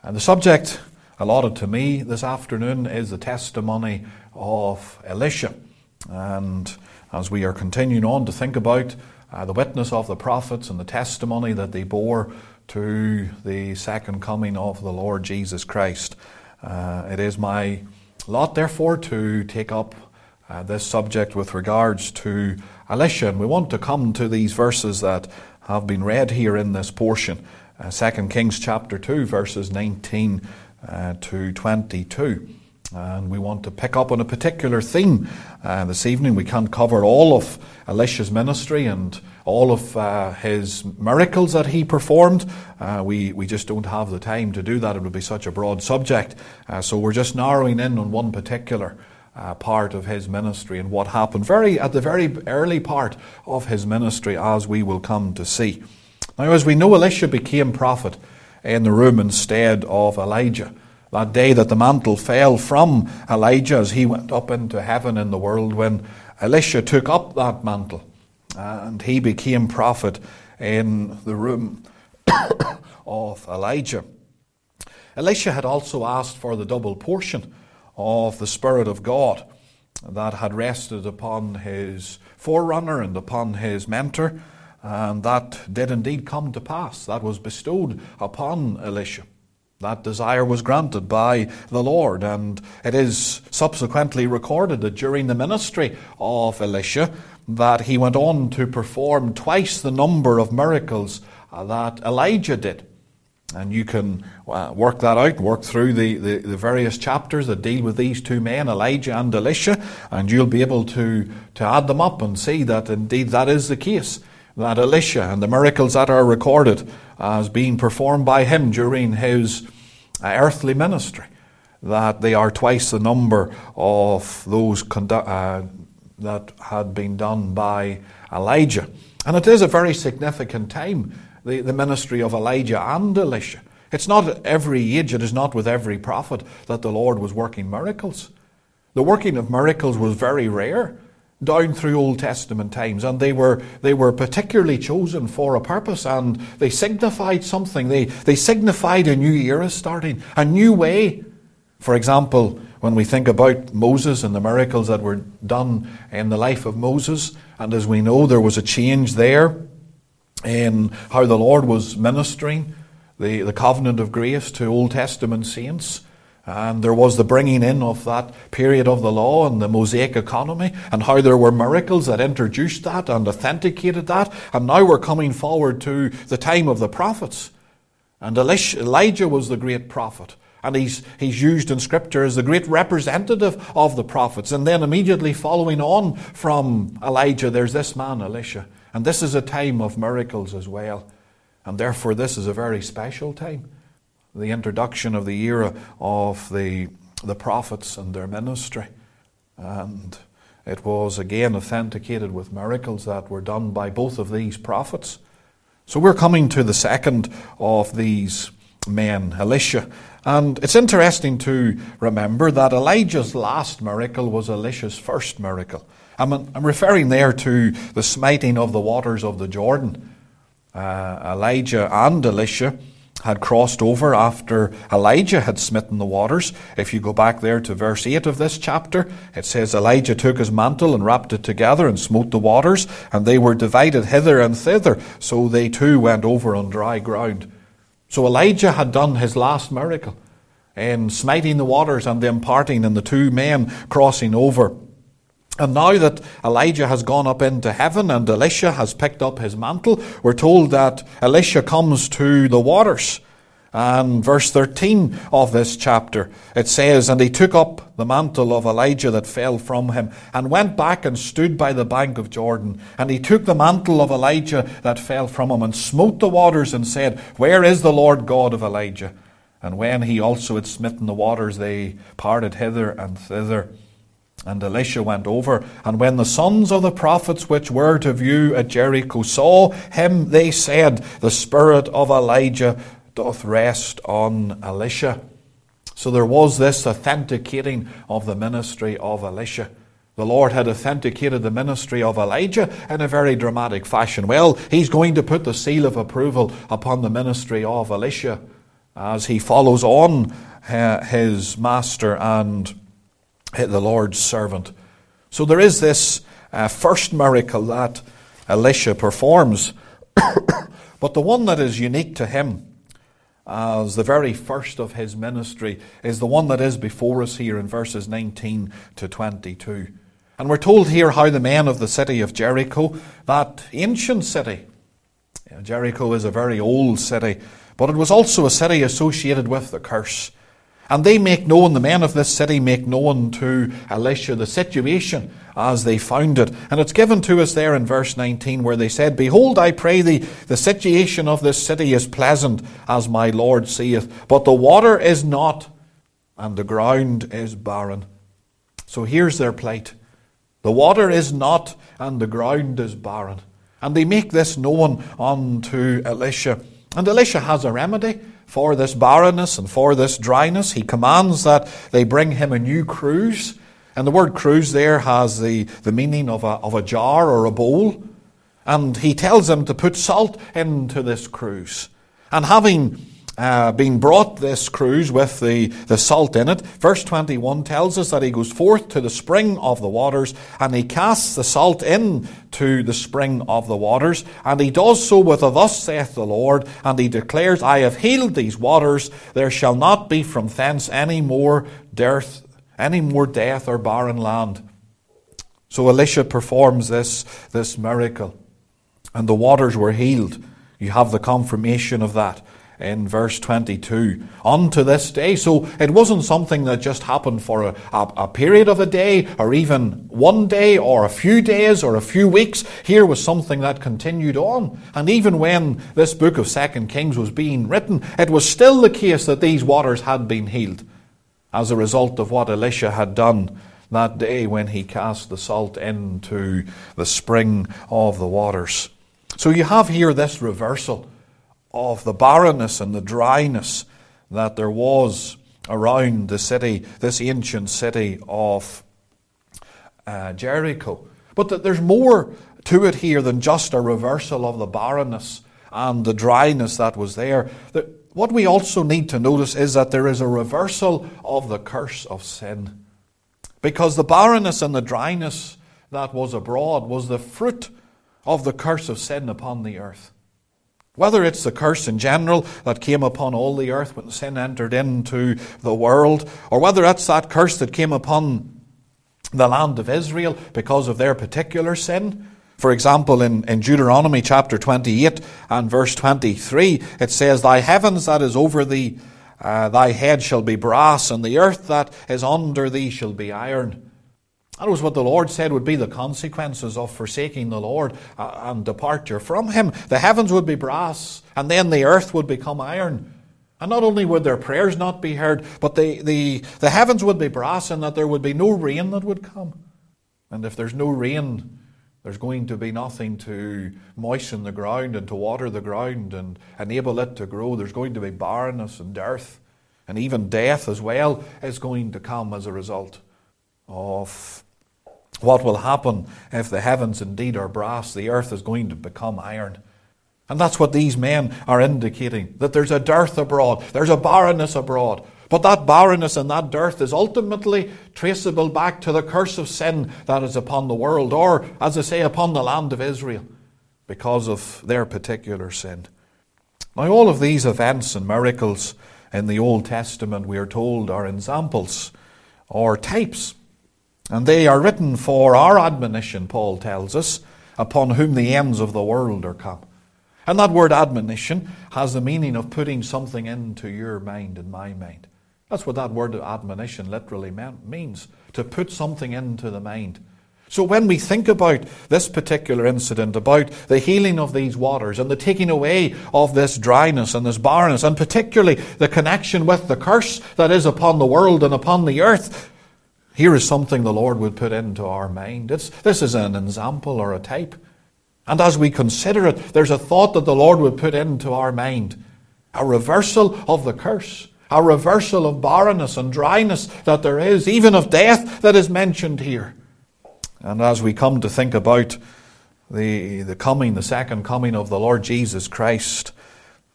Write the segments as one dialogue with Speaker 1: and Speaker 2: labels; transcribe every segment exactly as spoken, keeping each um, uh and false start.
Speaker 1: And the subject allotted to me this afternoon is the testimony of Elisha. And as we are continuing on to think about uh, the witness of the prophets and the testimony that they bore to the second coming of the Lord Jesus Christ, uh, it is my lot, therefore, to take up uh, this subject with regards to Elisha. And we want to come to these verses that have been read here in this portion. Uh, Second Kings chapter two, verses nineteen uh, to twenty-two. And we want to pick up on a particular theme uh, this evening. We can't cover all of Elisha's ministry and all of uh, his miracles that he performed. Uh, we, we just don't have the time to do that. It would be such a broad subject. Uh, so we're just narrowing in on one particular uh, part of his ministry and what happened very at the very early part of his ministry, as we will come to see. Now, as we know, Elisha became prophet in the room instead of Elijah. That day that the mantle fell from Elijah as he went up into heaven in the world, when Elisha took up that mantle and he became prophet in the room of Elijah. Elisha had also asked for the double portion of the Spirit of God that had rested upon his forerunner and upon his mentor, and that did indeed come to pass. That was bestowed upon Elisha. That desire was granted by the Lord, and it is subsequently recorded that during the ministry of Elisha that he went on to perform twice the number of miracles that Elijah did. And you can uh, work that out, work through the, the, the various chapters that deal with these two men, Elijah and Elisha, and you'll be able to, to add them up and see that indeed that is the case. That Elisha and the miracles that are recorded as being performed by him during his uh, earthly ministry, that they are twice the number of those condu- uh, that had been done by Elijah. And it is a very significant time, the, the ministry of Elijah and Elisha. It's not at every age, it is not with every prophet that the Lord was working miracles. The working of miracles was very rare down through Old Testament times, and they were they were particularly chosen for a purpose, and they signified something. They they signified a new era starting, a new way. For example, when we think about Moses and the miracles that were done in the life of Moses, and as we know, there was a change there in how the Lord was ministering the, the covenant of grace to Old Testament saints. And there was the bringing in of that period of the law and the Mosaic economy, and how there were miracles that introduced that and authenticated that. And now we're coming forward to the time of the prophets. And Elijah was the great prophet. And he's, he's used in Scripture as the great representative of the prophets. And then immediately following on from Elijah, there's this man, Elisha. And this is a time of miracles as well. And therefore this is a very special time. The introduction of the era of the the prophets and their ministry. And it was again authenticated with miracles that were done by both of these prophets. So we're coming to the second of these men, Elisha. And it's interesting to remember that Elijah's last miracle was Elisha's first miracle. I'm, I'm referring there to the smiting of the waters of the Jordan. Uh, Elijah and Elisha had crossed over after Elijah had smitten the waters. If you go back there to verse eight of this chapter, it says, Elijah took his mantle and wrapped it together and smote the waters, and they were divided hither and thither, so they too went over on dry ground. So Elijah had done his last miracle in smiting the waters and them parting and the two men crossing over. And now that Elijah has gone up into heaven and Elisha has picked up his mantle, we're told that Elisha comes to the waters. And verse thirteen of this chapter, it says, And he took up the mantle of Elijah that fell from him, and went back and stood by the bank of Jordan. And he took the mantle of Elijah that fell from him, and smote the waters, and said, Where is the Lord God of Elijah? And when he also had smitten the waters, they parted hither and thither. And Elisha went over, and when the sons of the prophets which were to view at Jericho saw him, they said, The spirit of Elijah doth rest on Elisha. So there was this authenticating of the ministry of Elisha. The Lord had authenticated the ministry of Elijah in a very dramatic fashion. Well, he's going to put the seal of approval upon the ministry of Elisha. as he follows on uh, his master and the Lord's servant. So there is this uh, first miracle that Elisha performs, but the one that is unique to him as the very first of his ministry is the one that is before us here in verses nineteen to twenty-two. And we're told here how the men of the city of Jericho, that ancient city, Jericho is a very old city, but it was also a city associated with the curse. And they make known, the men of this city make known to Elisha the situation as they found it. And it's given to us there in verse nineteen where they said, "Behold, I pray thee, the situation of this city is pleasant, as my Lord seeth, but the water is not, and the ground is barren." So here's their plight. The water is not, and the ground is barren. And they make this known unto Elisha. And Elisha has a remedy for this barrenness and for this dryness. He commands that they bring him a new cruse. And the word cruse there has the, the meaning of a, of a jar or a bowl. And he tells them to put salt into this cruse. And having uh, been brought this cruse with the, the salt in it, verse twenty-one tells us that he goes forth to the spring of the waters, and he casts the salt into the spring of the waters. And he does so with a "Thus saith the Lord," and he declares, "I have healed these waters. There shall not be from thence any more dearth, any more death or barren land." So Elisha performs this, this miracle, and the waters were healed. You have the confirmation of that in verse twenty-two. Unto this day. So it wasn't something that just happened for a, a, a period of a day, or even one day, or a few days, or a few weeks. Here was something that continued on. And even when this book of Second Kings was being written, it was still the case that these waters had been healed as a result of what Elisha had done that day when he cast the salt into the spring of the waters. So you have here this reversal of the barrenness and the dryness that there was around the city, this ancient city of uh, Jericho. But that there's more to it here than just a reversal of the barrenness and the dryness that was there. That what we also need to notice is that there is a reversal of the curse of sin. Because the barrenness and the dryness that was abroad was the fruit of the curse of sin upon the earth. Whether it's the curse in general that came upon all the earth when sin entered into the world, or whether it's that curse that came upon the land of Israel because of their particular sin. For example, in, in Deuteronomy chapter twenty-eight and verse twenty-three, it says, "Thy heavens that is over thee, uh, thy head shall be brass, and the earth that is under thee shall be iron." That was what the Lord said would be the consequences of forsaking the Lord and departure from Him. The heavens would be brass, and then the earth would become iron. And not only would their prayers not be heard, but the, the, the heavens would be brass, and that there would be no rain that would come. And if there's no rain, there's going to be nothing to moisten the ground and to water the ground and enable it to grow. There's going to be barrenness and dearth, and even death as well is going to come as a result of what will happen if the heavens indeed are brass. The earth is going to become iron. And that's what these men are indicating, that there's a dearth abroad, there's a barrenness abroad. But that barrenness and that dearth is ultimately traceable back to the curse of sin that is upon the world, or, as I say, upon the land of Israel, because of their particular sin. Now, all of these events and miracles in the Old Testament, we are told, are examples or types. And they are written for our admonition, Paul tells us, upon whom the ends of the world are come. And that word admonition has the meaning of putting something into your mind and my mind. That's what that word admonition literally means, to put something into the mind. So when we think about this particular incident, about the healing of these waters and the taking away of this dryness and this barrenness, and particularly the connection with the curse that is upon the world and upon the earth, here is something the Lord would put into our mind. It's, this is an example or a type. And as we consider it, there's a thought that the Lord would put into our mind. A reversal of the curse. A reversal of barrenness and dryness that there is, even of death that is mentioned here. And as we come to think about the, the coming, the second coming of the Lord Jesus Christ,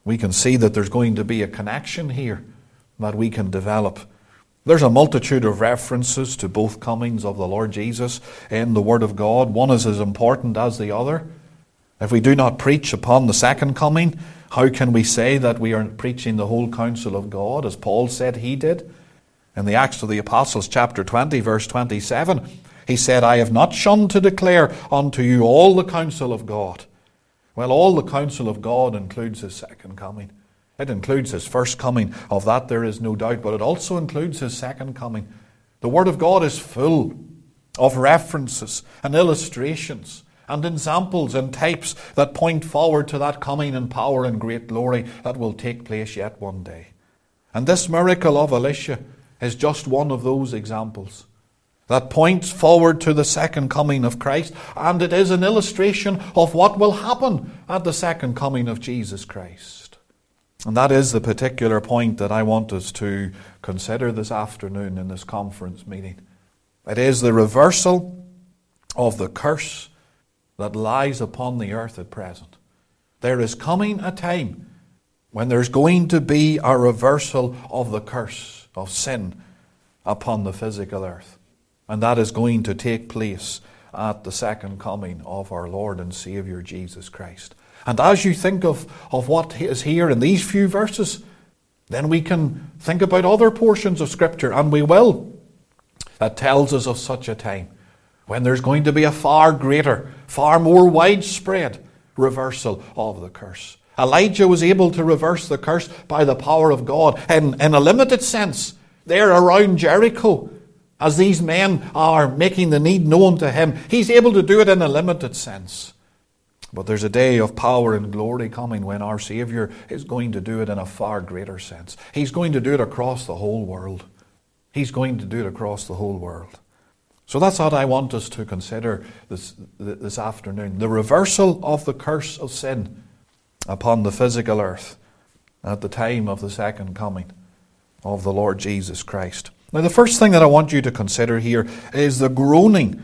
Speaker 1: we can see that there's going to be a connection here that we can develop. There's a multitude of references to both comings of the Lord Jesus in the Word of God. One is as important as the other. If we do not preach upon the second coming, how can we say that we are preaching the whole counsel of God, as Paul said he did? In the Acts of the Apostles, chapter twenty, verse twenty-seven, he said, I have not shunned to declare unto you all the counsel of God. Well, all the counsel of God includes his second coming. It includes his first coming. Of that there is no doubt, but it also includes his second coming. The Word of God is full of references and illustrations and examples and types that point forward to that coming in power and great glory that will take place yet one day. And this miracle of Elisha is just one of those examples that points forward to the second coming of Christ, and it is an illustration of what will happen at the second coming of Jesus Christ. And that is the particular point that I want us to consider this afternoon in this conference meeting. It is the reversal of the curse that lies upon the earth at present. There is coming a time when there's going to be a reversal of the curse of sin upon the physical earth. And that is going to take place at the second coming of our Lord and Saviour Jesus Christ. And as you think of, of what is here in these few verses, then we can think about other portions of Scripture, and we will, that tells us of such a time when there's going to be a far greater, far more widespread reversal of the curse. Elijah was able to reverse the curse by the power of God in, in a limited sense. There around Jericho, as these men are making the need known to him, he's able to do it in a limited sense. But there's a day of power and glory coming when our Saviour is going to do it in a far greater sense. He's going to do it across the whole world. He's going to do it across the whole world. So that's what I want us to consider this, this afternoon. The reversal of the curse of sin upon the physical earth at the time of the second coming of the Lord Jesus Christ. Now, the first thing that I want you to consider here is the groaning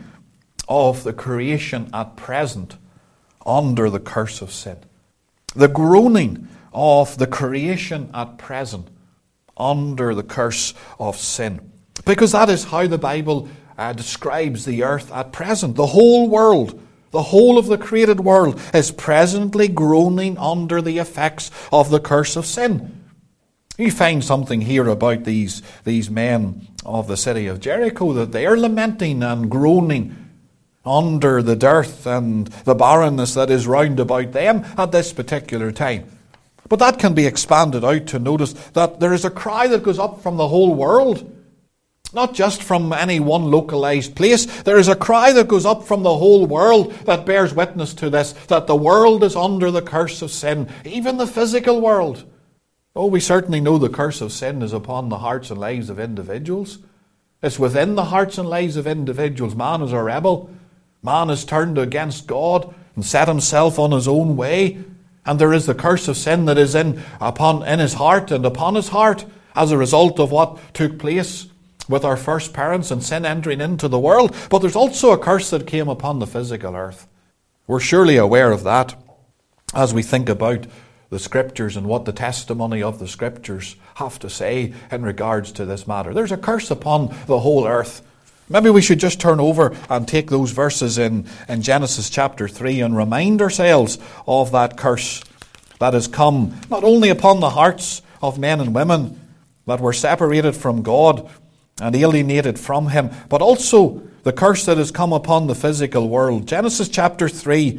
Speaker 1: of the creation at present under the curse of sin. The groaning of the creation at present under the curse of sin. Because that is how the Bible uh, describes the earth at present. The whole world, the whole of the created world is presently groaning under the effects of the curse of sin. You find something here about these, these men of the city of Jericho, that they are lamenting and groaning under the dearth and the barrenness that is round about them at this particular time. But that can be expanded out to notice that there is a cry that goes up from the whole world, not just from any one localized place. There is a cry that goes up from the whole world that bears witness to this, that the world is under the curse of sin, even the physical world. Oh, we certainly know the curse of sin is upon the hearts and lives of individuals. It's within the hearts and lives of individuals. Man is a rebel. Man has turned against God and set himself on his own way. And there is the curse of sin that is in upon in his heart and upon his heart as a result of what took place with our first parents and sin entering into the world. But there's also a curse that came upon the physical earth. We're surely aware of that as we think about the Scriptures and what the testimony of the Scriptures have to say in regards to this matter. There's a curse upon the whole earth. Maybe we should just turn over and take those verses in, in Genesis chapter three and remind ourselves of that curse that has come not only upon the hearts of men and women that were separated from God and alienated from Him, but also the curse that has come upon the physical world. Genesis chapter three,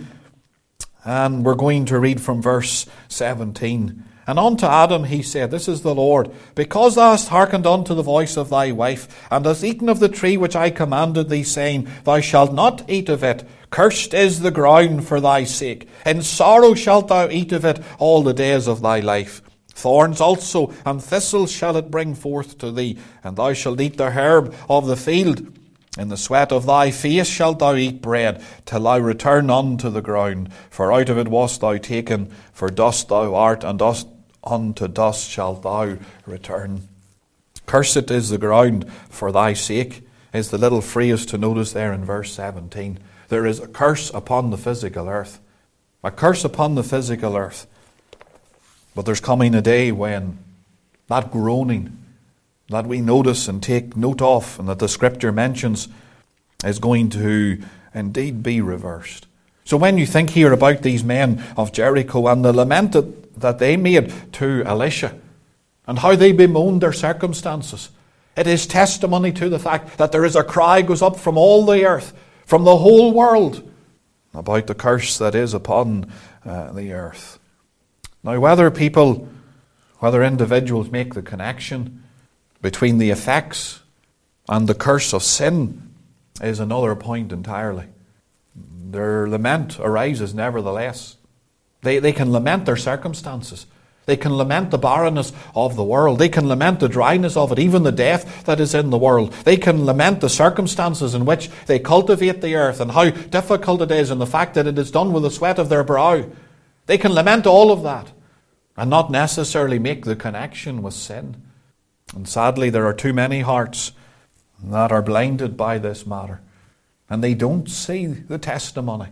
Speaker 1: and we're going to read from verse seventeen. And unto Adam he said, this is the Lord, because thou hast hearkened unto the voice of thy wife, and hast eaten of the tree which I commanded thee, saying, thou shalt not eat of it. Cursed is the ground for thy sake. In sorrow shalt thou eat of it all the days of thy life. Thorns also and thistles shall it bring forth to thee, and thou shalt eat the herb of the field. In the sweat of thy face shalt thou eat bread, till thou return unto the ground. For out of it wast thou taken, for dust thou art, and dust unto dust shalt thou return. Cursed is the ground for thy sake, is the little phrase to notice there in verse seventeen. There is a curse upon the physical earth. A curse upon the physical earth. But there's coming a day when that groaning that we notice and take note of and that the Scripture mentions is going to indeed be reversed. So when you think here about these men of Jericho and the lament that they made to Elisha and how they bemoaned their circumstances, it is testimony to the fact that there is a cry goes up from all the earth, from the whole world, about the curse that is upon uh, the earth. Now, whether people, whether individuals make the connection between the effects and the curse of sin is another point entirely. Their lament arises nevertheless. They, they can lament their circumstances. They can lament the barrenness of the world. They can lament the dryness of it, even the death that is in the world. They can lament the circumstances in which they cultivate the earth and how difficult it is and the fact that it is done with the sweat of their brow. They can lament all of that and not necessarily make the connection with sin. And sadly, there are too many hearts that are blinded by this matter. And they don't see the testimony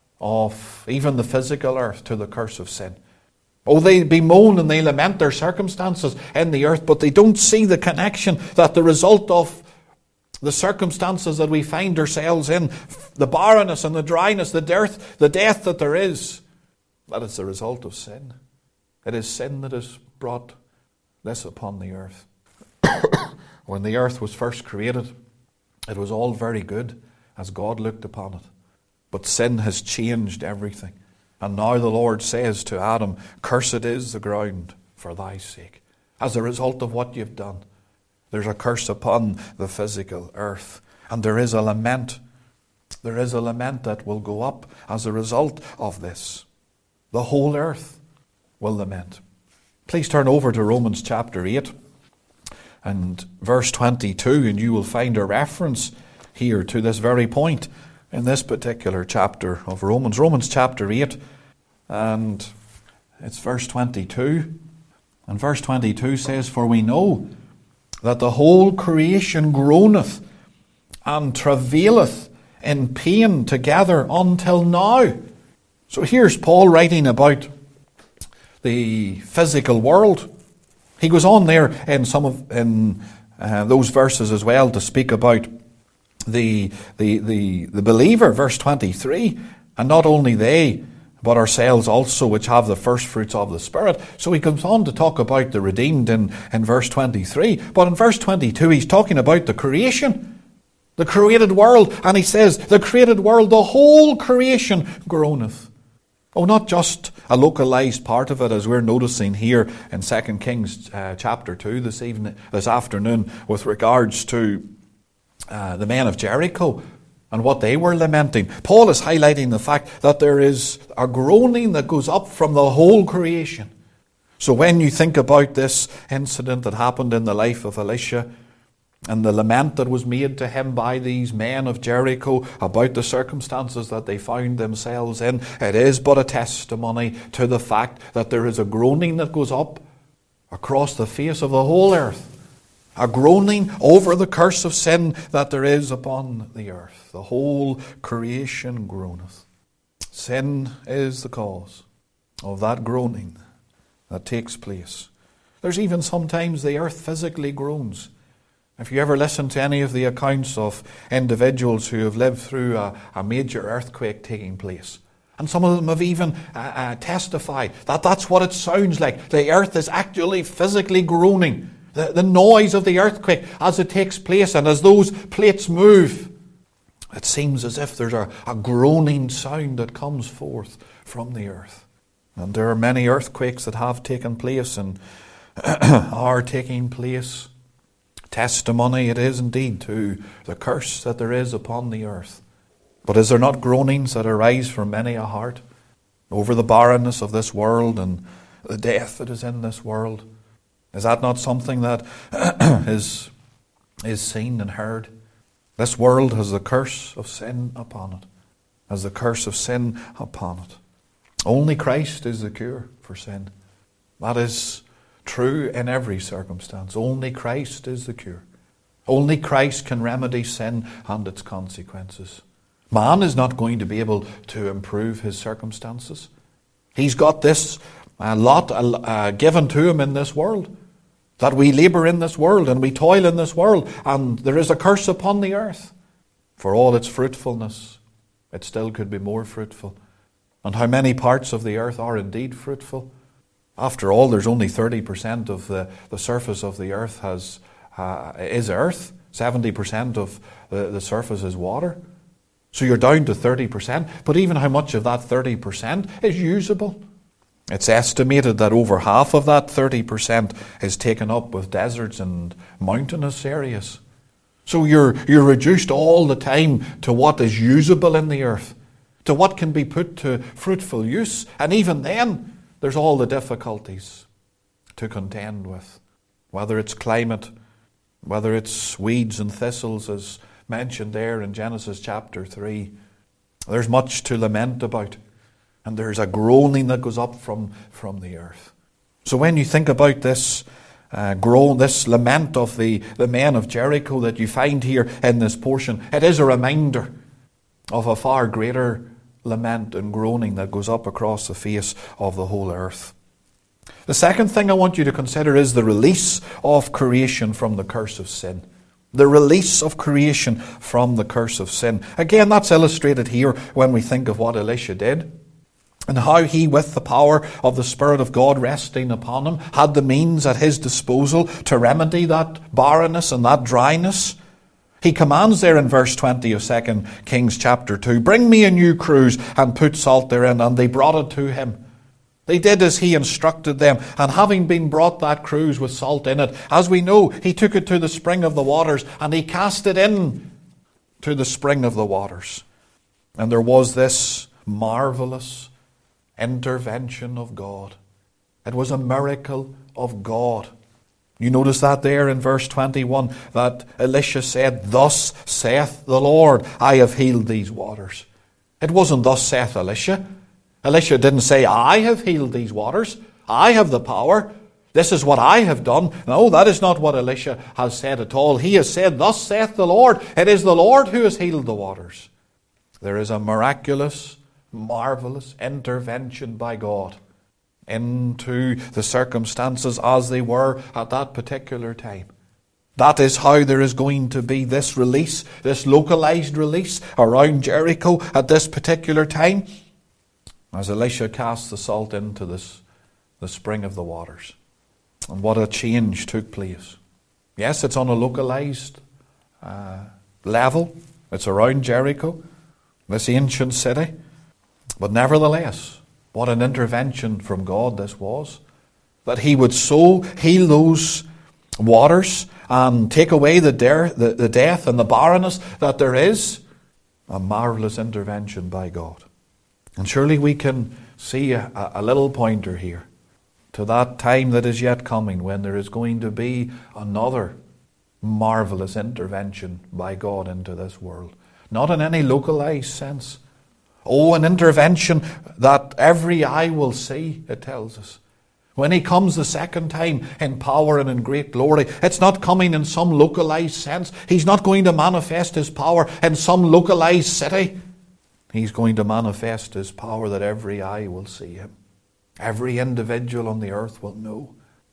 Speaker 1: of even the physical earth to the curse of sin. Oh, they bemoan and they lament their circumstances in the earth, but they don't see the connection that the result of the circumstances that we find ourselves in, the barrenness and the dryness, the dearth, the death that there is, that is the result of sin. It is sin that has brought this upon the earth. When the earth was first created, it was all very good as God looked upon it. But sin has changed everything. And now the Lord says to Adam, "Cursed is the ground for thy sake." As a result of what you've done, there's a curse upon the physical earth. And there is a lament. There is a lament that will go up as a result of this. The whole earth will lament. Please turn over to Romans chapter eight and verse twenty-two, and you will find a reference here to this very point in this particular chapter of Romans. Romans chapter eight, and it's verse twenty-two. And verse twenty-two says, "For we know that the whole creation groaneth and travaileth in pain together until now." So here's Paul writing about the physical world. He goes on there in some of in uh, those verses as well to speak about the, the the the believer, verse twenty-three, and not only they, but ourselves also, which have the first fruits of the Spirit. So he comes on to talk about the redeemed in, in verse twenty-three. But in verse twenty-two, he's talking about the creation, the created world. And he says, the created world, the whole creation groaneth. Oh, not just a localized part of it, as we're noticing here in Second Kings uh, chapter two this evening, this afternoon, with regards to uh, the men of Jericho and what they were lamenting. Paul is highlighting the fact that there is a groaning that goes up from the whole creation. So when you think about this incident that happened in the life of Elisha, and the lament that was made to him by these men of Jericho about the circumstances that they found themselves in, it is but a testimony to the fact that there is a groaning that goes up across the face of the whole earth. A groaning over the curse of sin that there is upon the earth. The whole creation groaneth. Sin is the cause of that groaning that takes place. There's even sometimes the earth physically groans. If you ever listen to any of the accounts of individuals who have lived through a, a major earthquake taking place, and some of them have even uh, uh, testified that that's what it sounds like. The earth is actually physically groaning. The, the noise of the earthquake as it takes place and as those plates move, it seems as if there's a, a groaning sound that comes forth from the earth. And there are many earthquakes that have taken place and are taking place. Testimony it is indeed to the curse that there is upon the earth. But is there not groanings that arise from many a heart over the barrenness of this world and the death that is in this world? Is that not something that is, is seen and heard? This world has the curse of sin upon it. Has the curse of sin upon it. Only Christ is the cure for sin. That is true in every circumstance. Only Christ is the cure. Only Christ can remedy sin and its consequences. Man is not going to be able to improve his circumstances. He's got this a lot uh, given to him in this world, that we labour in this world and we toil in this world, and there is a curse upon the earth. For all its fruitfulness, it still could be more fruitful. And how many parts of the earth are indeed fruitful? After all, there's only thirty percent of the, the surface of the earth has uh, is earth. seventy percent of the, the surface is water. So you're down to thirty percent. But even how much of that thirty percent is usable? It's estimated that over half of that thirty percent is taken up with deserts and mountainous areas. So you're, you're reduced all the time to what is usable in the earth, to what can be put to fruitful use. And even then, there's all the difficulties to contend with. Whether it's climate, whether it's weeds and thistles, as mentioned there in Genesis chapter three. There's much to lament about. And there's a groaning that goes up from, from the earth. So when you think about this uh, groan, this lament of the, the men of Jericho that you find here in this portion, it is a reminder of a far greater lament and groaning that goes up across the face of the whole earth. The second thing I want you to consider is the release of creation from the curse of sin. The release of creation from the curse of sin. Again, that's illustrated here when we think of what Elisha did, and how he, with the power of the Spirit of God resting upon him, had the means at his disposal to remedy that barrenness and that dryness. He commands there in verse twenty of Second Kings chapter two, "Bring me a new cruse and put salt therein." And they brought it to him. They did as he instructed them, and having been brought that cruse with salt in it, as we know, he took it to the spring of the waters, and he cast it in to the spring of the waters. And there was this marvelous intervention of God. It was a miracle of God. You notice that there in verse twenty-one, that Elisha said, "Thus saith the Lord, I have healed these waters." It wasn't "Thus saith Elisha." Elisha didn't say, "I have healed these waters. I have the power. This is what I have done." No, that is not what Elisha has said at all. He has said, "Thus saith the Lord." It is the Lord who has healed the waters. There is a miraculous, marvelous intervention by God into the circumstances as they were at that particular time. That is how there is going to be this release, this localized release around Jericho at this particular time, as Elisha cast the salt into this, the spring of the waters. And what a change took place. Yes, it's on a localized uh, level. It's around Jericho, this ancient city. But nevertheless, what an intervention from God this was. That he would so heal those waters and take away the, de- the, the death and the barrenness that there is. A marvelous intervention by God. And surely we can see a, a little pointer here to that time that is yet coming, when there is going to be another marvelous intervention by God into this world. Not in any localized sense. Oh, an intervention that every eye will see, it tells us. When he comes the second time in power and in great glory, it's not coming in some localized sense. He's not going to manifest his power in some localized city. He's going to manifest his power that every eye will see him. Every individual on the earth will know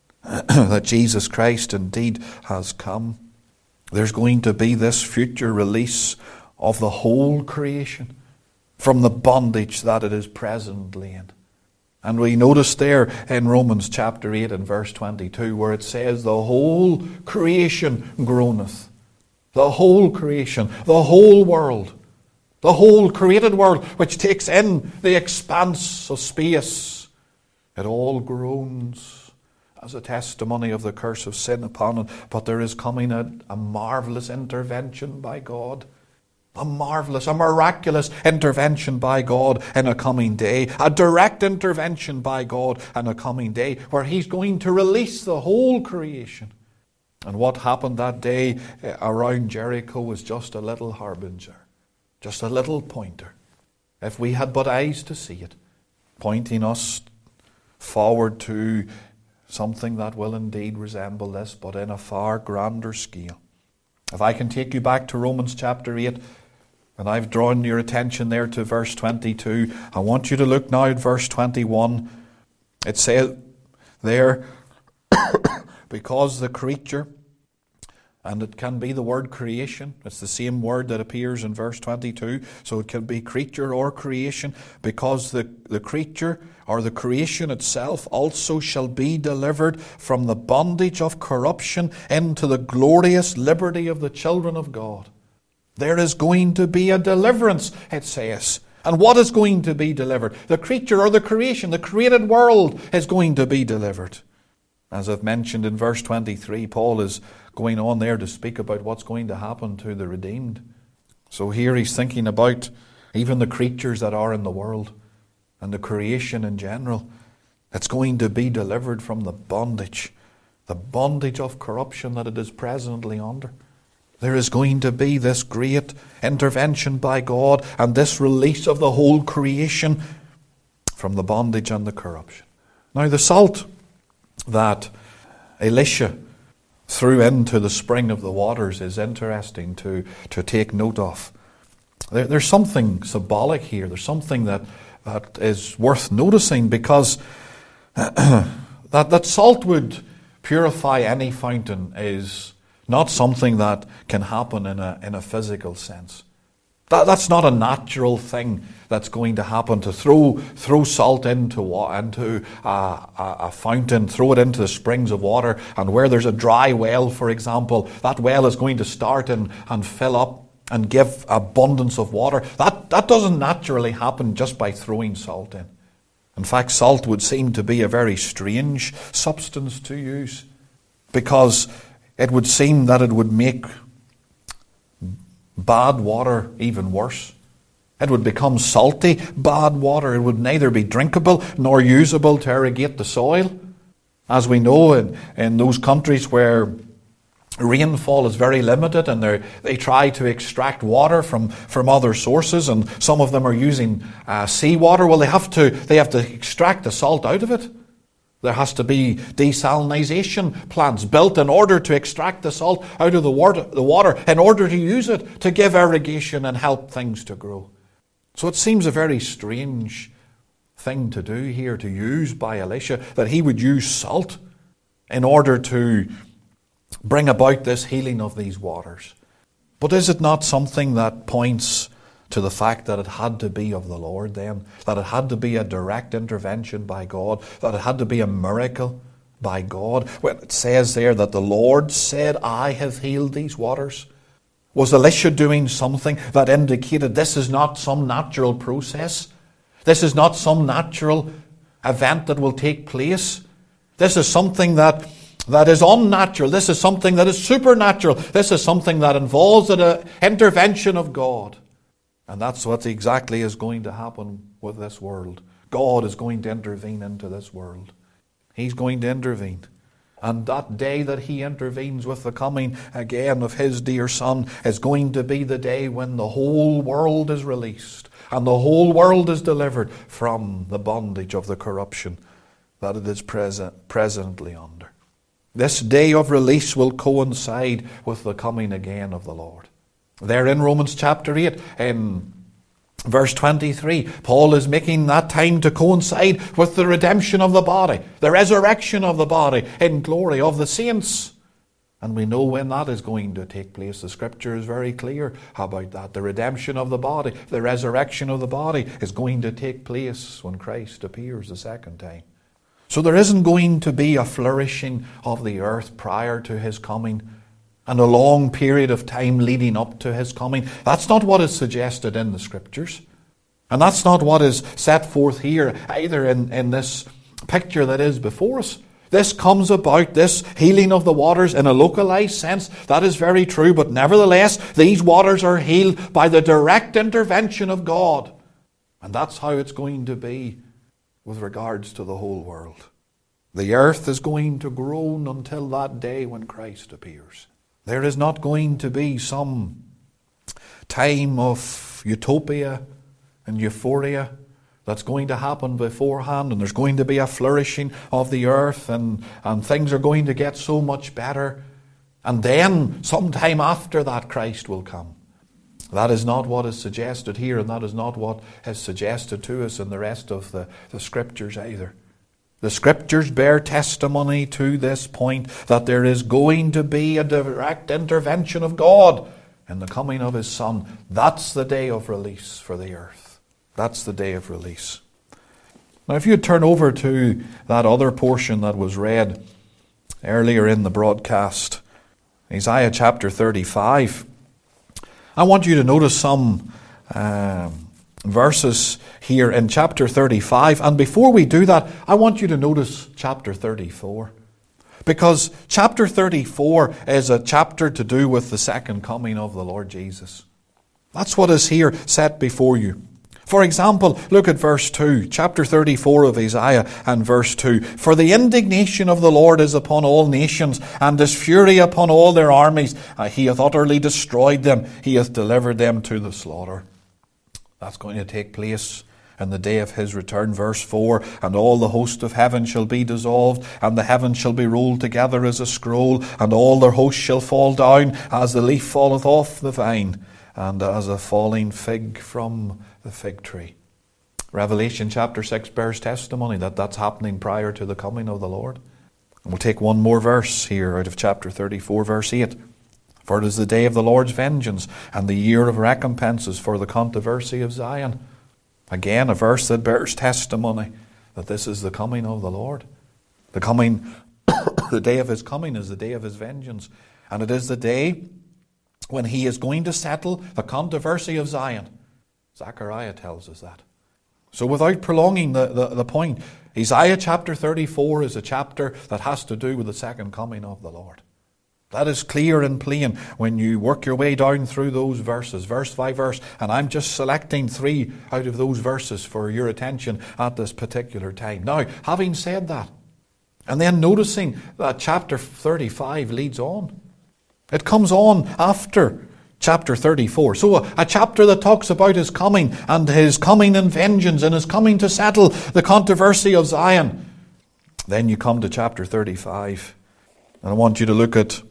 Speaker 1: that Jesus Christ indeed has come. There's going to be this future release of the whole creation from the bondage that it is presently in. And we notice there in Romans chapter eight and verse twenty-two, where it says, "The whole creation groaneth." The whole creation, the whole world, the whole created world, which takes in the expanse of space, it all groans as a testimony of the curse of sin upon it. But there is coming a, a marvelous intervention by God. A marvelous, a miraculous intervention by God in a coming day. A direct intervention by God in a coming day, where he's going to release the whole creation. And what happened that day around Jericho was just a little harbinger. Just a little pointer. If we had but eyes to see it, pointing us forward to something that will indeed resemble this, but in a far grander scale. If I can take you back to Romans chapter eight, and I've drawn your attention there to verse twenty-two. I want you to look now at verse twenty-one. It says there, because the creature, and it can be the word creation. It's the same word that appears in verse twenty-two. So it can be creature or creation. Because the, the creature or the creation itself also shall be delivered from the bondage of corruption into the glorious liberty of the children of God. There is going to be a deliverance, it says. And what is going to be delivered? The creature or the creation, the created world is going to be delivered. As I've mentioned in verse twenty-three, Paul is going on there to speak about what's going to happen to the redeemed. So here he's thinking about even the creatures that are in the world and the creation in general. It's going to be delivered from the bondage, the bondage of corruption that it is presently under. There is going to be this great intervention by God and this release of the whole creation from the bondage and the corruption. Now the salt that Elisha threw into the spring of the waters is interesting to, to take note of. There, there's something symbolic here. There's something that, that is worth noticing, because that, that salt would purify any fountain is not something that can happen in a, in a physical sense. That, that's not a natural thing that's going to happen, to throw throw salt into into a, a, a fountain, throw it into the springs of water, and where there's a dry well, for example, that well is going to start and, and fill up and give abundance of water. That, that doesn't naturally happen just by throwing salt in. In fact, salt would seem to be a very strange substance to use, because it would seem that it would make bad water even worse. It would become salty, bad water. It would neither be drinkable nor usable to irrigate the soil. As we know, in, in those countries where rainfall is very limited and they try to extract water from, from other sources, and some of them are using uh, seawater, well, they have to they have to extract the salt out of it. There has to be desalinization plants built in order to extract the salt out of the water, the water in order to use it to give irrigation and help things to grow. So it seems a very strange thing to do here, to use by Elisha, that he would use salt in order to bring about this healing of these waters. But is it not something that points to the fact that it had to be of the Lord then, that it had to be a direct intervention by God, that it had to be a miracle by God? When it says there that the Lord said, I have healed these waters, was Elisha doing something that indicated this is not some natural process? This is not some natural event that will take place. This is something that that is unnatural. This is something that is supernatural. This is something that involves an intervention of God. And that's what exactly is going to happen with this world. God is going to intervene into this world. He's going to intervene. And that day that he intervenes with the coming again of his dear Son is going to be the day when the whole world is released and the whole world is delivered from the bondage of the corruption that it is present, presently under. This day of release will coincide with the coming again of the Lord. There in Romans chapter eight, in verse twenty-three, Paul is making that time to coincide with the redemption of the body, the resurrection of the body in glory of the saints. And we know when that is going to take place. The Scripture is very clear about that. The redemption of the body, the resurrection of the body is going to take place when Christ appears the second time. So there isn't going to be a flourishing of the earth prior to his coming and a long period of time leading up to his coming. That's not what is suggested in the Scriptures. And that's not what is set forth here either in, in this picture that is before us. This comes about, this healing of the waters, in a localized sense. That is very true, but nevertheless, these waters are healed by the direct intervention of God. And that's how it's going to be with regards to the whole world. The earth is going to groan until that day when Christ appears. There is not going to be some time of utopia and euphoria that's going to happen beforehand, and there's going to be a flourishing of the earth, and, and things are going to get so much better. And then, sometime after that, Christ will come. That is not what is suggested here, and that is not what is suggested to us in the rest of the, the Scriptures either. The Scriptures bear testimony to this point, that there is going to be a direct intervention of God in the coming of His Son. That's the day of release for the earth. That's the day of release. Now, if you turn over to that other portion that was read earlier in the broadcast, Isaiah chapter thirty-five, I want you to notice some um, verses here in chapter thirty-five. And before we do that, I want you to notice chapter thirty-four. Because chapter thirty-four is a chapter to do with the second coming of the Lord Jesus. That's what is here set before you. For example, look at verse two, chapter thirty-four of Isaiah and verse two. For the indignation of the Lord is upon all nations, and His fury upon all their armies. Uh, he hath utterly destroyed them. He hath delivered them to the slaughter. That's going to take place in the day of His return. Verse four, and all the host of heaven shall be dissolved, and the heavens shall be rolled together as a scroll, and all their hosts shall fall down, as the leaf falleth off the vine, and as a falling fig from the fig tree. Revelation chapter six bears testimony that that's happening prior to the coming of the Lord. And we'll take one more verse here out of chapter thirty-four, verse eight. For it is the day of the Lord's vengeance, and the year of recompenses for the controversy of Zion. Again, a verse that bears testimony that this is the coming of the Lord. The coming, the day of His coming is the day of His vengeance. And it is the day when He is going to settle the controversy of Zion. Zechariah tells us that. So without prolonging the, the, the point, Isaiah chapter thirty-four is a chapter that has to do with the second coming of the Lord. That is clear and plain when you work your way down through those verses, verse by verse. And I'm just selecting three out of those verses for your attention at this particular time. Now, having said that, and then noticing that chapter thirty-five leads on. It comes on after chapter thirty-four. So a, a chapter that talks about His coming and His coming in vengeance and His coming to settle the controversy of Zion. Then you come to chapter thirty-five. And I want you to look at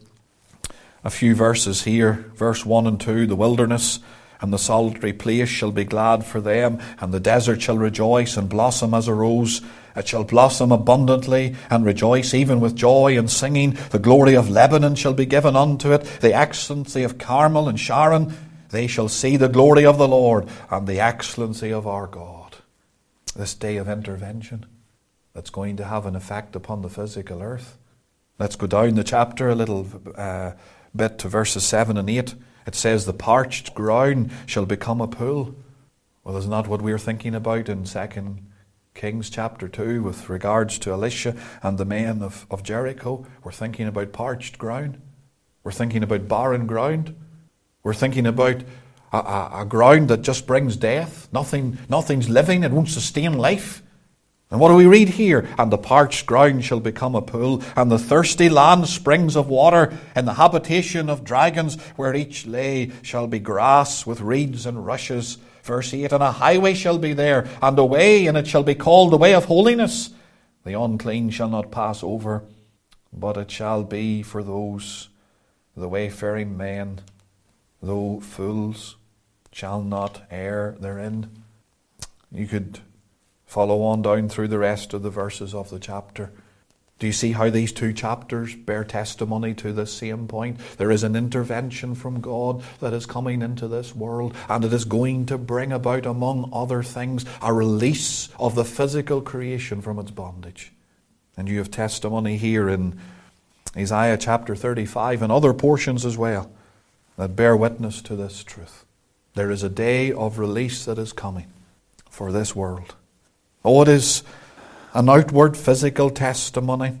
Speaker 1: a few verses here. Verse one and two, the wilderness and the solitary place shall be glad for them, and the desert shall rejoice and blossom as a rose. It shall blossom abundantly and rejoice even with joy and singing. The glory of Lebanon shall be given unto it, the excellency of Carmel and Sharon. They shall see the glory of the Lord and the excellency of our God. This day of intervention that's going to have an effect upon the physical earth. Let's go down the chapter a little uh, bit to verses seven and eight. It says, the parched ground shall become a pool. Well, isn't that what we're thinking about in Second Kings chapter two with regards to Elisha and the men of, of Jericho? We're thinking about parched ground. We're thinking about barren ground. We're thinking about a, a, a ground that just brings death. Nothing, nothing's living. It won't sustain life. And what do we read here? And the parched ground shall become a pool, and the thirsty land springs of water. In the habitation of dragons, where each lay, shall be grass with reeds and rushes. Verse eight, and a highway shall be there, and a way, and it shall be called the way of holiness. The unclean shall not pass over, but it shall be for those, the wayfaring men, though fools, shall not err therein. You could follow on down through the rest of the verses of the chapter. Do you see how these two chapters bear testimony to this same point? There is an intervention from God that is coming into this world, and it is going to bring about, among other things, a release of the physical creation from its bondage. And you have testimony here in Isaiah chapter thirty-five and other portions as well that bear witness to this truth. There is a day of release that is coming for this world. Oh, it is an outward physical testimony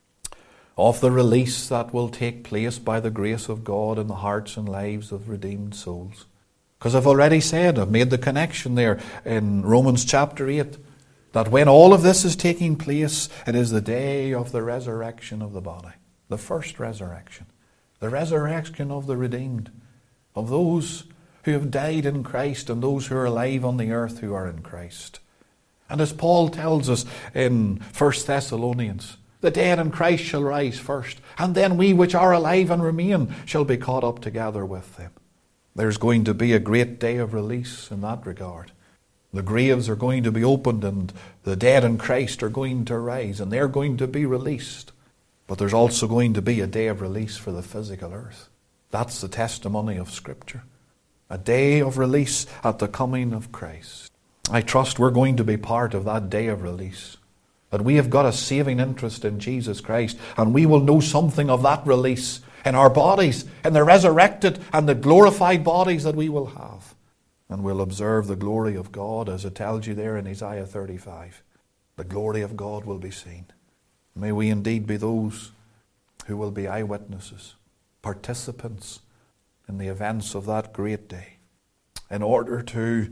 Speaker 1: of the release that will take place by the grace of God in the hearts and lives of redeemed souls. Because I've already said, I've made the connection there in Romans chapter eight, that when all of this is taking place, it is the day of the resurrection of the body. The first resurrection. The resurrection of the redeemed. Of those who have died in Christ and those who are alive on the earth who are in Christ. And as Paul tells us in First Thessalonians, the dead in Christ shall rise first, and then we which are alive and remain shall be caught up together with them. There's going to be a great day of release in that regard. The graves are going to be opened and the dead in Christ are going to rise and they're going to be released. But there's also going to be a day of release for the physical earth. That's the testimony of Scripture. A day of release at the coming of Christ. I trust we're going to be part of that day of release. That we have got a saving interest in Jesus Christ, and we will know something of that release in our bodies, in the resurrected and the glorified bodies that we will have. And we'll observe the glory of God, as it tells you there in Isaiah thirty-five. The glory of God will be seen. May we indeed be those who will be eyewitnesses, participants in the events of that great day. In order to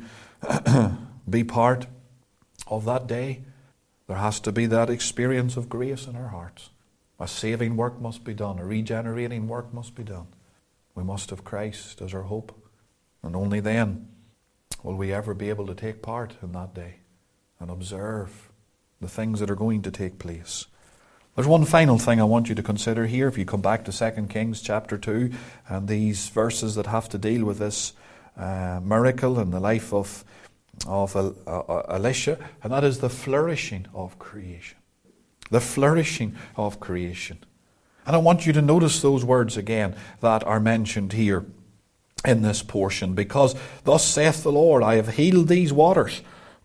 Speaker 1: be part of that day, there has to be that experience of grace in our hearts. A saving work must be done. A regenerating work must be done. We must have Christ as our hope. And only then will we ever be able to take part in that day and observe the things that are going to take place. There's one final thing I want you to consider here. If you come back to Second Kings chapter two and these verses that have to deal with this uh, miracle in the life of of Elisha, and that is the flourishing of creation. The flourishing of creation. And I want you to notice those words again that are mentioned here in this portion. Because thus saith the Lord, I have healed these waters.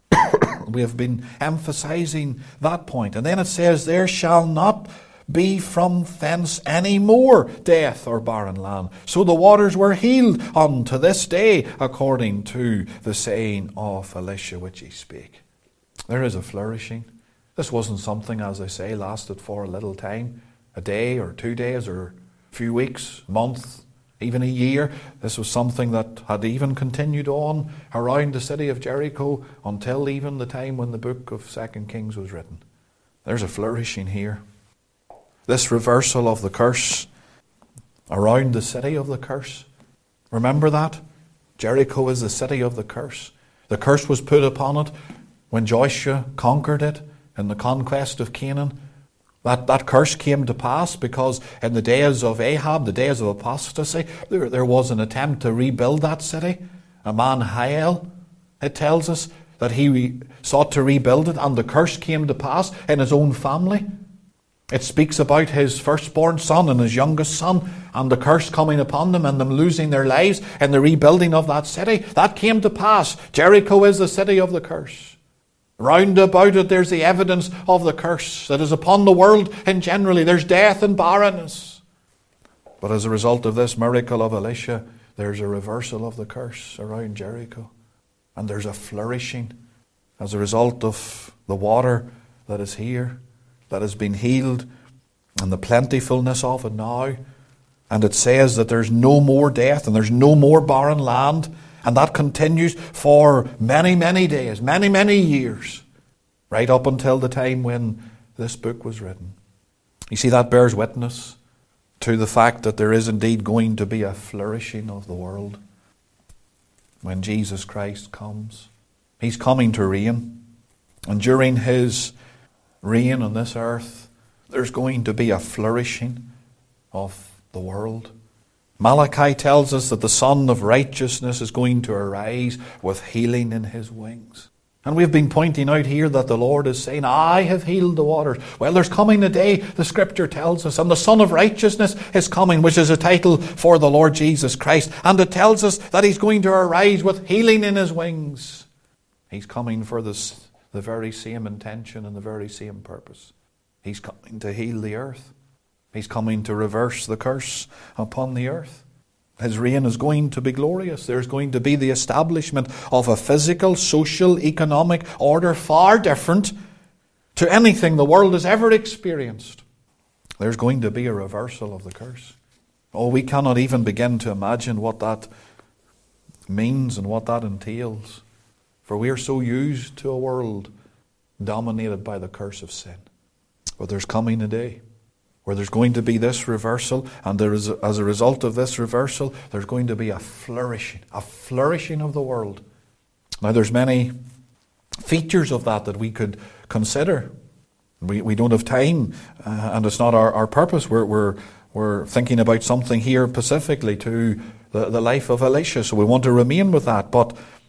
Speaker 1: We have been emphasizing that point. And then it says, there shall not be from thence any more death or barren land. So the waters were healed unto this day, according to the saying of Elisha which he spake. There is a flourishing. This wasn't something, as I say, lasted for a little time, a day or two days or a few weeks, month, even a year. This was something that had even continued on around the city of Jericho until even the time when the book of Second Kings was written. There's a flourishing here. This reversal of the curse around the city of the curse. Remember that? Jericho is the city of the curse. The curse was put upon it when Joshua conquered it in the conquest of Canaan. That, that curse came to pass because in the days of Ahab, the days of apostasy, there, there was an attempt to rebuild that city. A man, Hiel, it tells us that he re- sought to rebuild it, and the curse came to pass in his own family. It speaks about his firstborn son and his youngest son and the curse coming upon them and them losing their lives in the rebuilding of that city. That came to pass. Jericho is the city of the curse. Round about it there's the evidence of the curse that is upon the world, and generally there's death and barrenness. But as a result of this miracle of Elisha, there's a reversal of the curse around Jericho. And there's a flourishing as a result of the water that is here, that has been healed, and the plentifulness of it now. And it says that there's no more death and there's no more barren land. And that continues for many, many days, many, many years, right up until the time when this book was written. You see, that bears witness to the fact that there is indeed going to be a flourishing of the world when Jesus Christ comes. He's coming to reign. And during his reign on this earth, there's going to be a flourishing of the world. Malachi tells us that the Son of Righteousness is going to arise with healing in his wings. And we've been pointing out here that the Lord is saying, I have healed the waters. Well, there's coming a day, the Scripture tells us, and the Son of Righteousness is coming, which is a title for the Lord Jesus Christ. And it tells us that he's going to arise with healing in his wings. He's coming for this, the very same intention and the very same purpose. He's coming to heal the earth. He's coming to reverse the curse upon the earth. His reign is going to be glorious. There's going to be the establishment of a physical, social, economic order far different to anything the world has ever experienced. There's going to be a reversal of the curse. Oh, we cannot even begin to imagine what that means and what that entails. For we are so used to a world dominated by the curse of sin. But there's coming a day where there's going to be this reversal, and there is, as a result of this reversal, there's going to be a flourishing, a flourishing of the world. Now, there's many features of that that we could consider. We we don't have time, uh, and it's not our, our purpose. We're we're we're thinking about something here specifically to the, the life of Elisha, so we want to remain with that. But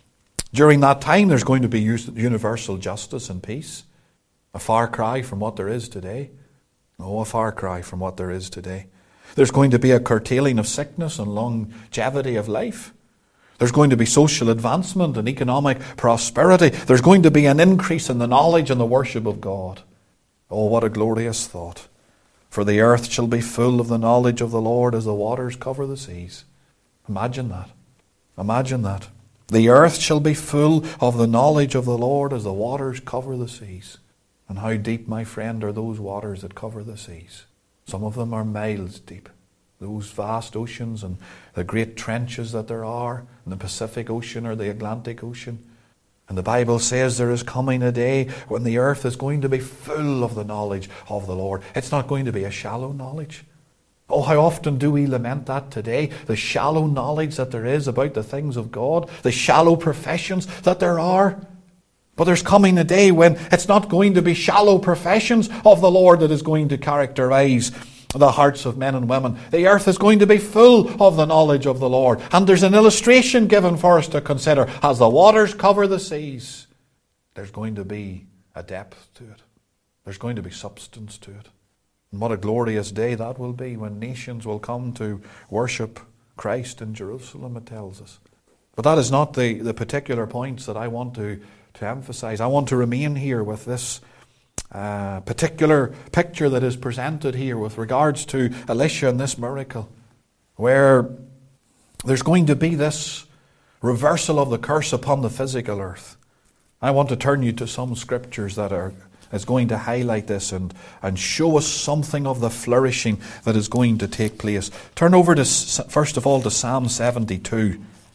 Speaker 1: During that time, there's going to be universal justice and peace. A far cry from what there is today. Oh, a far cry from what there is today. There's going to be a curtailing of sickness and longevity of life. There's going to be social advancement and economic prosperity. There's going to be an increase in the knowledge and the worship of God. Oh, what a glorious thought. For the earth shall be full of the knowledge of the Lord as the waters cover the seas. Imagine that. Imagine that. The earth shall be full of the knowledge of the Lord as the waters cover the seas. And how deep, my friend, are those waters that cover the seas? Some of them are miles deep. Those vast oceans and the great trenches that there are in the Pacific Ocean or the Atlantic Ocean. And the Bible says there is coming a day when the earth is going to be full of the knowledge of the Lord. It's not going to be a shallow knowledge. Oh, how often do we lament that today? The shallow knowledge that there is about the things of God. The shallow professions that there are. But there's coming a day when it's not going to be shallow professions of the Lord that is going to characterize the hearts of men and women. The earth is going to be full of the knowledge of the Lord. And there's an illustration given for us to consider. As the waters cover the seas, there's going to be a depth to it. There's going to be substance to it. And what a glorious day that will be when nations will come to worship Christ in Jerusalem, it tells us. But that is not the, the particular points that I want to, to emphasize. I want to remain here with this Uh, particular picture that is presented here with regards to Elisha and this miracle, where there's going to be this reversal of the curse upon the physical earth. I want to turn you to some scriptures that are is going to highlight this and, and show us something of the flourishing that is going to take place. Turn over to, first of all, to Psalm seventy-two.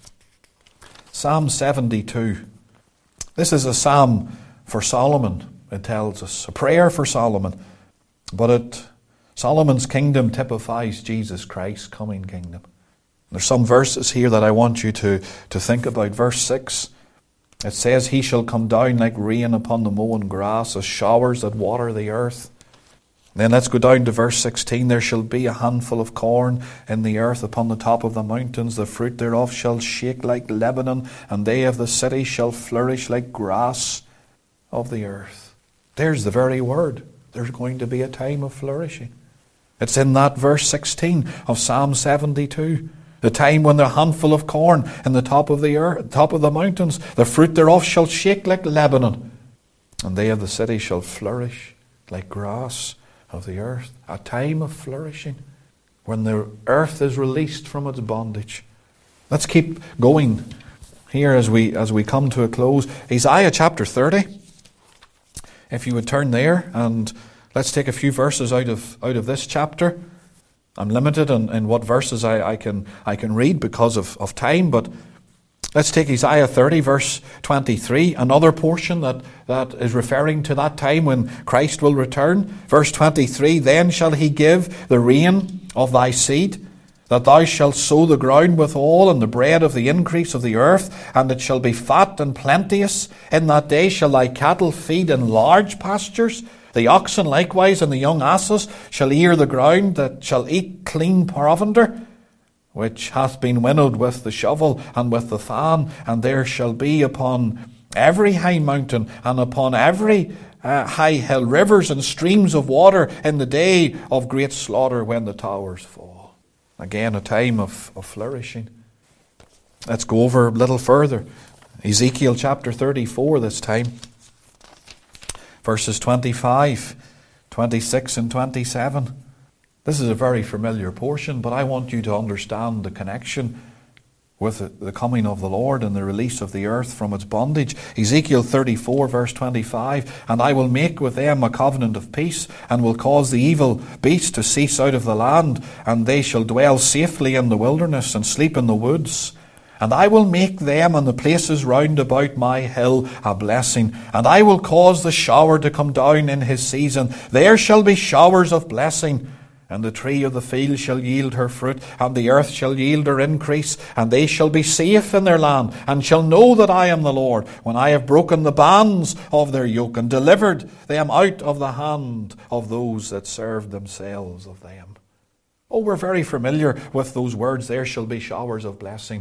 Speaker 1: Psalm seventy-two. This is a psalm for Solomon. It tells us, a prayer for Solomon. But it, Solomon's kingdom typifies Jesus Christ's coming kingdom. There's some verses here that I want you to, to think about. Verse six, it says, He shall come down like rain upon the mown grass, as showers that water the earth. Then let's go down to verse sixteen. There shall be a handful of corn in the earth upon the top of the mountains. The fruit thereof shall shake like Lebanon, and they of the city shall flourish like grass of the earth. There's the very word. There's going to be a time of flourishing. It's in that verse sixteen of Psalm seventy-two. The time when the handful of corn in the top of the earth, top of the mountains, the fruit thereof shall shake like Lebanon, and they of the city shall flourish like grass of the earth. A time of flourishing when the earth is released from its bondage. Let's keep going here as we as we come to a close. Isaiah chapter thirty. If you would turn there, and let's take a few verses out of out of this chapter. I'm limited in, in what verses I, I can I can read because of, of time, but let's take Isaiah thirty, verse twenty-three, another portion that, that is referring to that time when Christ will return. Verse twenty-three, Then shall he give the rain of thy seed, that thou shalt sow the ground withal, and the bread of the increase of the earth, and it shall be fat and plenteous. In that day shall thy cattle feed in large pastures. The oxen likewise and the young asses shall ear the ground, that shall eat clean provender, which hath been winnowed with the shovel and with the fan. And there shall be upon every high mountain and upon every uh, high hill rivers and streams of water in the day of great slaughter, when the towers fall. Again, a time of, of flourishing. Let's go over a little further. Ezekiel chapter thirty-four this time. Verses twenty-five, twenty-six and twenty-seven. This is a very familiar portion, but I want you to understand the connection with the coming of the Lord and the release of the earth from its bondage. Ezekiel thirty-four, verse twenty-five, And I will make with them a covenant of peace, and will cause the evil beast to cease out of the land, and they shall dwell safely in the wilderness, and sleep in the woods. And I will make them and the places round about my hill a blessing, and I will cause the shower to come down in his season. There shall be showers of blessing. And the tree of the field shall yield her fruit, and the earth shall yield her increase, and they shall be safe in their land, and shall know that I am the Lord, when I have broken the bands of their yoke, and delivered them out of the hand of those that served themselves of them. Oh, we're very familiar with those words, there shall be showers of blessing.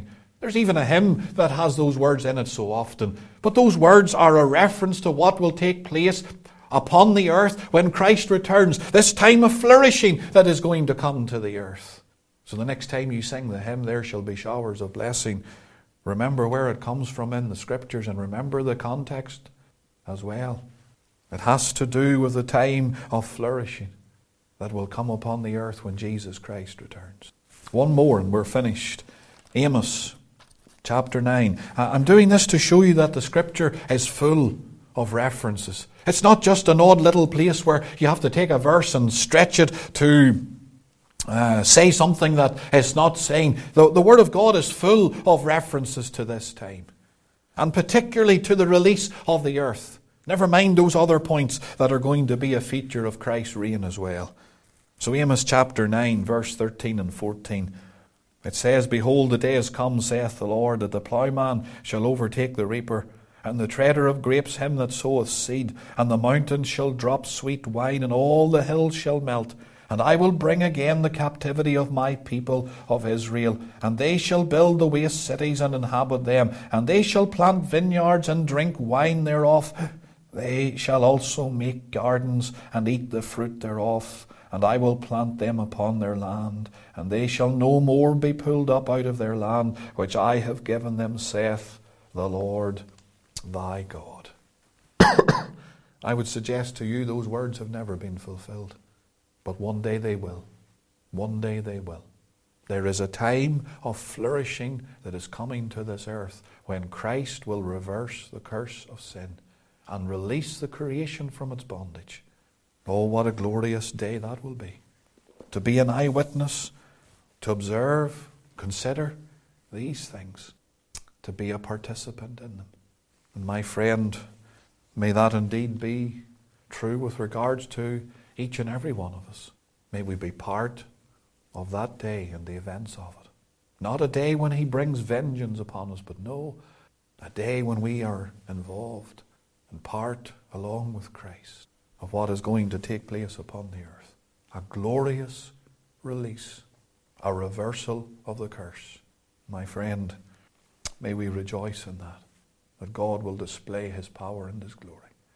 Speaker 1: There's even a hymn that has those words in it so often. But those words are a reference to what will take place upon the earth when Christ returns. This time of flourishing that is going to come to the earth. So the next time you sing the hymn, there shall be showers of blessing, remember where it comes from in the Scriptures and remember the context as well. It has to do with the time of flourishing that will come upon the earth when Jesus Christ returns. One more and we're finished. Amos chapter nine. I'm doing this to show you that the Scripture is full of references. It's not just an odd little place where you have to take a verse and stretch it to uh, say something that it's not saying. The, the Word of God is full of references to this time, and particularly to the release of the earth. Never mind those other points that are going to be a feature of Christ's reign as well. So Amos chapter nine, verse thirteen and fourteen. It says, Behold, the day is come, saith the Lord, that the plowman shall overtake the reaper, and the treader of grapes him that soweth seed. And the mountains shall drop sweet wine, and all the hills shall melt. And I will bring again the captivity of my people of Israel. And they shall build the waste cities and inhabit them. And they shall plant vineyards and drink wine thereof. They shall also make gardens and eat the fruit thereof. And I will plant them upon their land, and they shall no more be pulled up out of their land, which I have given them, saith the Lord thy God. I would suggest to you those words have never been fulfilled, but one day they will. One day they will. There is a time of flourishing that is coming to this earth when Christ will reverse the curse of sin and release the creation from its bondage. Oh, what a glorious day that will be. To be an eyewitness, to observe, consider these things, to be a participant in them. And my friend, may that indeed be true with regards to each and every one of us. May we be part of that day and the events of it. Not a day when He brings vengeance upon us, but no, a day when we are involved and part along with Christ of what is going to take place upon the earth. A glorious release, a reversal of the curse. My friend, may we rejoice in that, that God will display His power and His glory.